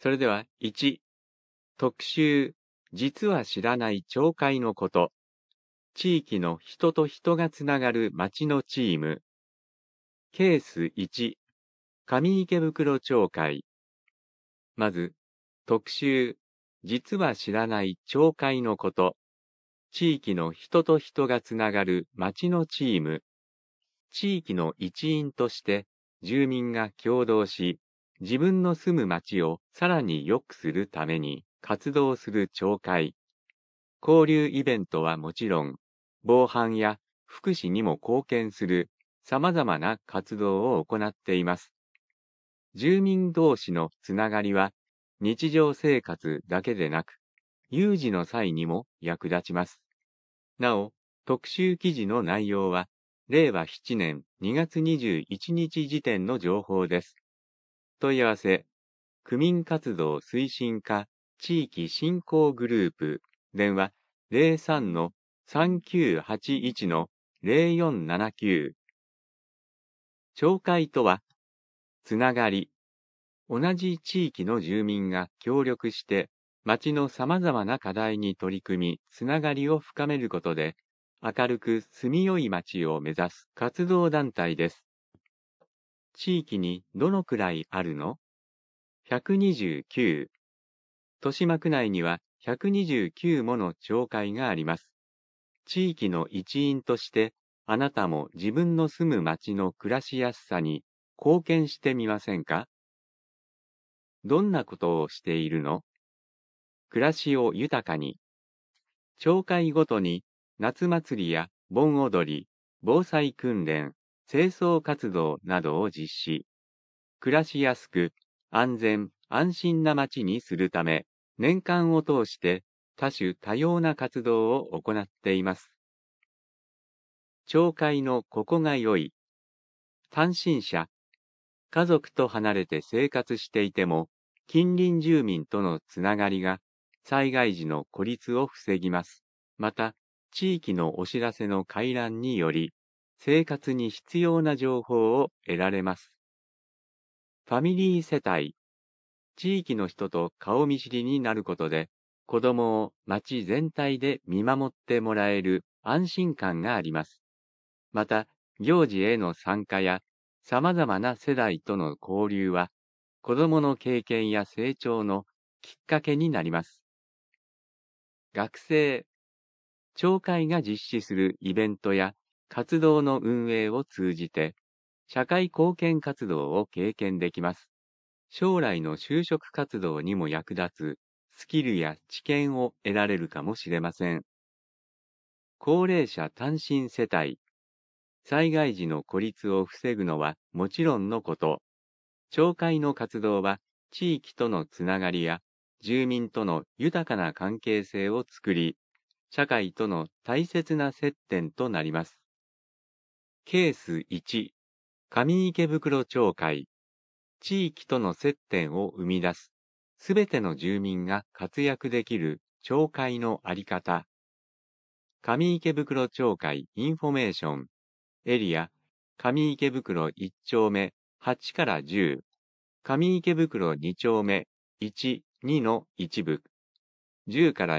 それでは1、特集、実は知らない町会のこと。地域の人と人がつながる町のチーム。ケース1、上池袋町会。まず、特集、実は知らない町会のこと。地域の人と人がつながる町のチーム。地域の一員として住民が協働し、自分の住む町をさらに良くするために活動する町会。交流イベントはもちろん、防犯や福祉にも貢献する様々な活動を行っています。住民同士のつながりは日常生活だけでなく、有事の際にも役立ちます。なお、特集記事の内容は、令和7年2月21日時点の情報です。問い合わせ、区民活動推進課地域振興グループ、電話03-3981-0479。町会とは、つながり、同じ地域の住民が協力して、町の様々な課題に取り組み、つながりを深めることで、明るく住みよい町を目指す活動団体です。地域にどのくらいあるの ?129。豊島区内には129もの町会があります。地域の一員として、あなたも自分の住む町の暮らしやすさに貢献してみませんか？どんなことをしているの？暮らしを豊かに。町会ごとに夏祭りや盆踊り、防災訓練、清掃活動などを実施。暮らしやすく、安全、安心な町にするため、年間を通して多種多様な活動を行っています。町会のここが良い。単身者、家族と離れて生活していても、近隣住民とのつながりが災害時の孤立を防ぎます。また、地域のお知らせの回覧により、生活に必要な情報を得られます。ファミリー世帯、地域の人と顔見知りになることで、子供を町全体で見守ってもらえる安心感があります。また、行事への参加や様々な世代との交流は、子供の経験や成長のきっかけになります。学生、町会が実施するイベントや活動の運営を通じて、社会貢献活動を経験できます。将来の就職活動にも役立つスキルや知見を得られるかもしれません。高齢者単身世帯、災害時の孤立を防ぐのはもちろんのこと、町会の活動は地域とのつながりや住民との豊かな関係性を作り、社会との大切な接点となります。ケース1、上池袋町会。地域との接点を生み出す、すべての住民が活躍できる町会のあり方。上池袋町会インフォメーション。エリア、上池袋1丁目8から10。上池袋2丁目1、2の一部。10から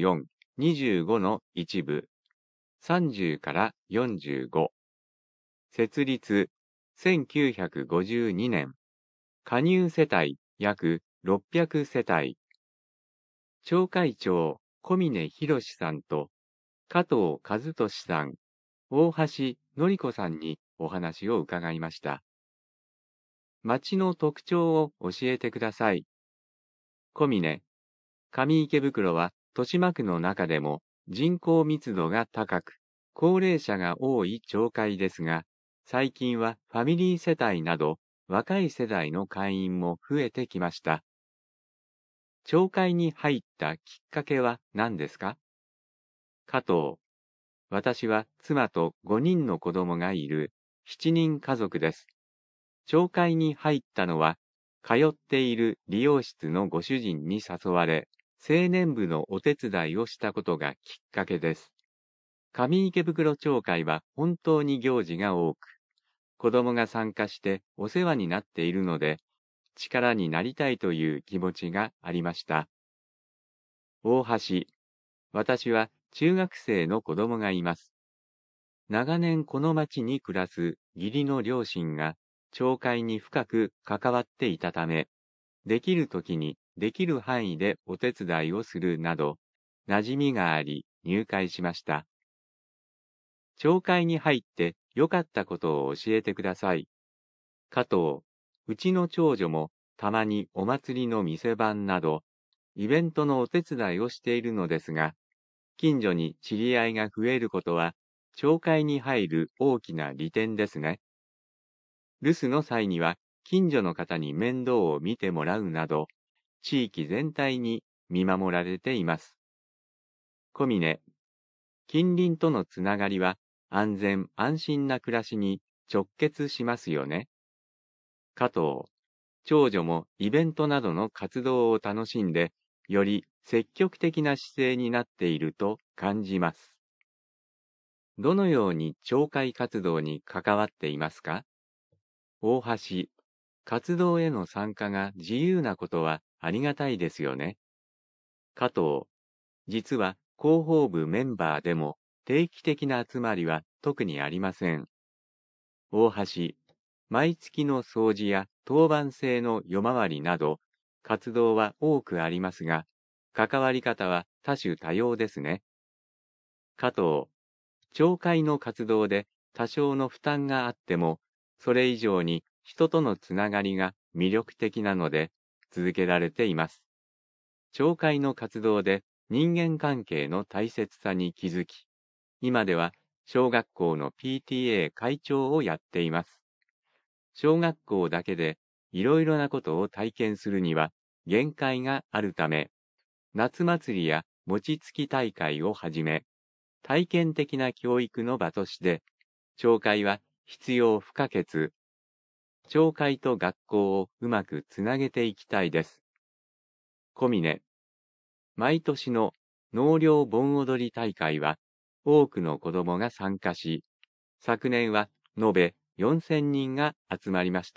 24、25の一部。30から45。設立、1952年。加入世帯約600世帯。町会長小峰博さんと加藤和俊さん、大橋典子さんにお話を伺いました。町の特徴を教えてください。小峰、上池袋は豊島区の中でも人口密度が高く、高齢者が多い町会ですが、最近はファミリー世帯など若い世代の会員も増えてきました。町会に入ったきっかけは何ですか？加藤、私は妻と5人の子供がいる7人家族です。町会に入ったのは、通っている理容室のご主人に誘われ、青年部のお手伝いをしたことがきっかけです。上池袋町会は本当に行事が多く、子供が参加してお世話になっているので、 力になりたいという気持ちがありました。大橋、私は中学生の子供がいます。長年この町に暮らす義理の両親が教会に深く関わっていたため、できるときにできる範囲でお手伝いをするなど、馴染みがあり入会しました。教会に入って良かったことを教えてください。加藤、うちの長女もたまにお祭りの店番など、イベントのお手伝いをしているのですが、近所に知り合いが増えることは、教会に入る大きな利点ですね。留守の際には、近所の方に面倒を見てもらうなど、地域全体に見守られています。小峰、近隣とのつながりは、安全安心な暮らしに直結しますよね。加藤、長女もイベントなどの活動を楽しんで、より積極的な姿勢になっていると感じます。どのように教会活動に関わっていますか？大橋、活動への参加が自由なことはありがたいですよね。加藤、実は広報部メンバーでも定期的な集まりは特にありません。大橋、毎月の掃除や当番制の夜回りなど、活動は多くありますが、関わり方は多種多様ですね。加藤、教会の活動で多少の負担があっても、それ以上に人とのつながりが魅力的なので続けられています。教会の活動で人間関係の大切さに気づき、今では小学校の PTA 会長をやっています。小学校だけでいろいろなことを体験するには限界があるため、夏祭りや餅つき大会をはじめ、体験的な教育の場として、教会は必要不可欠。教会と学校をうまくつなげていきたいです。小峰、毎年の納涼盆踊り大会は多くの子供が参加し、昨年は延べ4000人が集まりました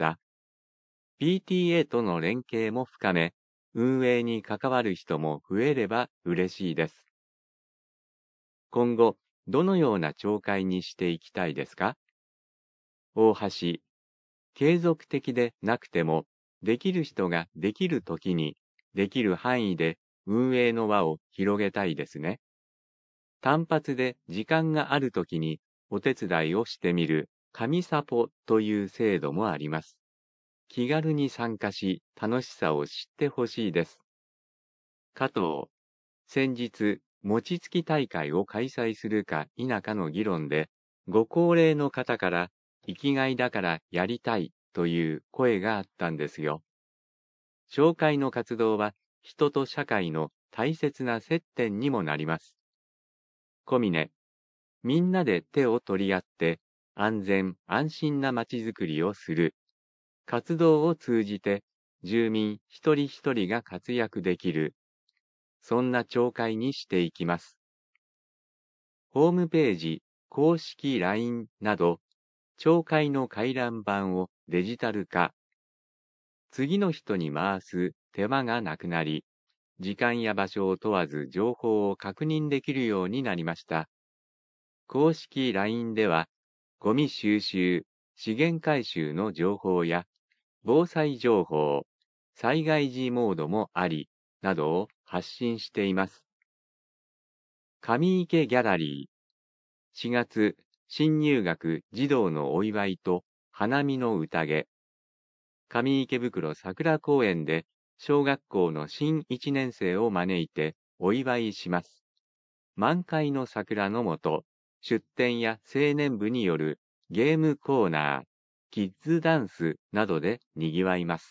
。PTA との連携も深め、運営に関わる人も増えれば嬉しいです。今後、どのような教会にしていきたいですか？大橋、継続的でなくても、できる人ができるときに、できる範囲で運営の輪を広げたいですね。単発で時間があるときにお手伝いをしてみる神サポという制度もあります。気軽に参加し、楽しさを知ってほしいです。加藤、先日、餅つき大会を開催するか否かの議論で、ご高齢の方から、生きがいだからやりたいという声があったんですよ。教会の活動は、人と社会の大切な接点にもなります。小峰、みんなで手を取り合って、安全安心なまちづくりをする。活動を通じて、住民一人一人が活躍できる。そんな教会にしていきます。ホームページ、公式 LINE など、教会の回覧板をデジタル化。次の人に回す手間がなくなり、時間や場所を問わず情報を確認できるようになりました。公式 LINE では、ゴミ収集、資源回収の情報や、防災情報、災害時モードもあり、などを発信しています。上池ギャラリー、4月、新入学児童のお祝いと花見の宴。上池袋桜公園で小学校の新1年生を招いてお祝いします。満開の桜の下、出店や青年部によるゲームコーナー、キッズダンスなどで賑わいます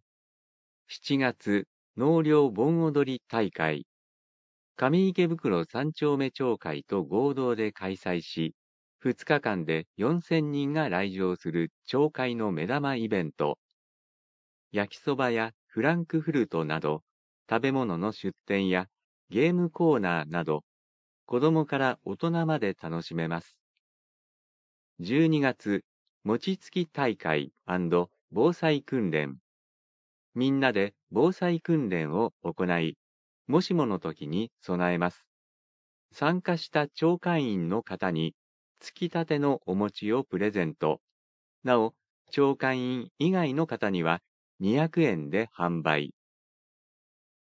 。7月、納涼盆踊り大会。上池袋三丁目町会と合同で開催し、2日間で4000人が来場する町会の目玉イベント。焼きそばやフランクフルトなど、食べ物の出店やゲームコーナーなど、子供から大人まで楽しめます。12月、餅つき大会&防災訓練。 みんなで防災訓練を行い、もしもの時に備えます。参加した町会員の方に、つきたてのお餅をプレゼント。なお、町会員以外の方には200円で販売。